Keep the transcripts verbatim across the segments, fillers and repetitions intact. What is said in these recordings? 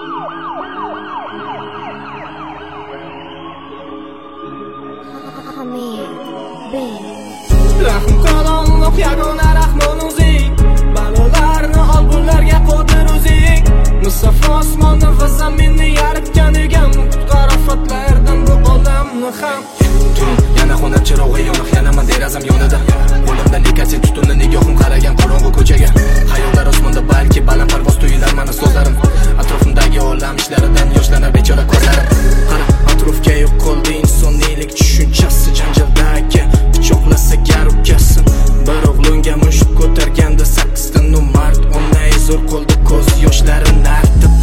Rahim kalonliq yagona rahmon o'zing, balolarni ol bularga qodir o'zing. Musaffo osmonni va zaminni yaratgan egam, qutqar ofatlardan bu olamni ham. Tun yana xona chirog'i yoniq, yanaman derazam yonida. Qo'limda likaset tutunni, nigohim qaragan qorong'u ko'chaga. Xayollar osmonda, balki balandparvoz tuyular mana so'zlarim. Atrofimdagi olam ishlaridan yoshlanar bechora ko'zlarim. Qara, atrofga yo'q qoldi insoniylik tushunchasi, janjaldagi pichoqlasa gar ukasi. Bir o'g'lunga mushuk ko'targanda sakkizta nomard, o'nay zo'r qoldi ko'z yoshlarini artib.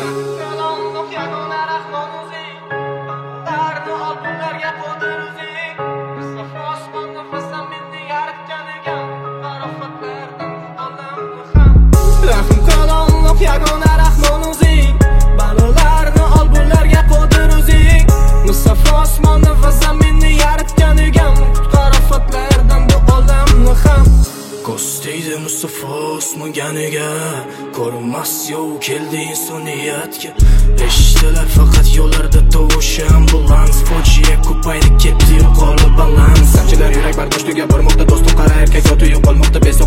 Rahim kalonliq yagona rahmon o'zing, balolarni ol bularga qodir o'zing. Musaffo osmonni va zaminni yaratgan egam, qutqar ofatlardan bu olamni ham. Ko'staydi musaffo osmonganiga, ko'rinmas yov keldi insoniyatga. Eshitilar faqat yo'llarda tovushi ambulans, fojia ko'paydi ketdi yo'qolib balans. Sanchilar yurak bardosh tugab bormoqda, do'stim qara erkak zoti yo'qolmoqda.